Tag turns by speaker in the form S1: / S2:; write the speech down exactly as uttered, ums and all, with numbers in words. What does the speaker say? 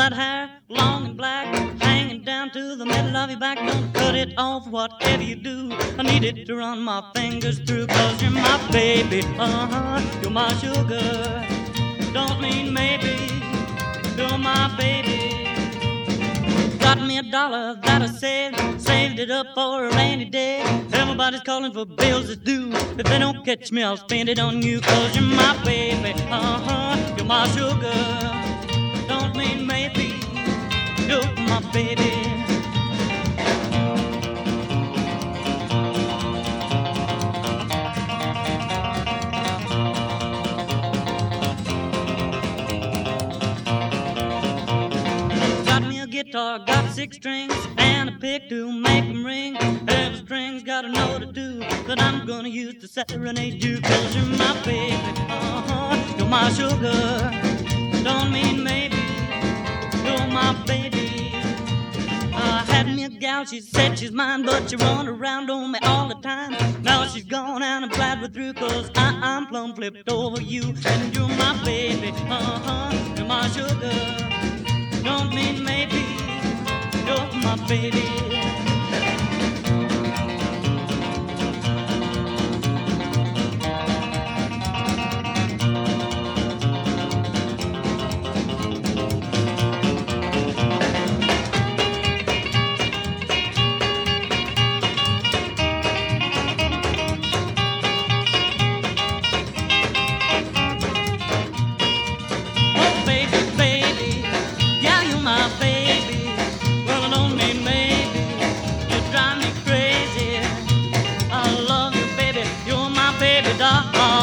S1: that hair, long and black, hanging down to the middle of your back. Don't cut it off, whatever you do. I need it to run my fingers through, cause you're my baby, uh-huh, you're my sugar. Don't mean maybe, you're my baby. Got me a dollar that I saved, saved it up for a rainy day. Everybody's calling for bills that's due. If they don't catch me, I'll spend it on you, cause you're my baby, uh-huh, you're my sugar. Don't mean maybe, you're my baby. Got me a guitar, got six strings, and a pick to make them ring. Every string's got a note or two that I'm gonna use to serenade you, cause you're my baby, uh-huh, you're my sugar. Don't mean maybe, you're my baby. I had me a gal, she said she's mine, but she run around on me all the time. Now she's gone and I'm glad we're through, cause I, I'm plumb flipped over you. And you're my baby, uh-huh, you're my sugar. Don't mean maybe, you're my baby. Baby doll.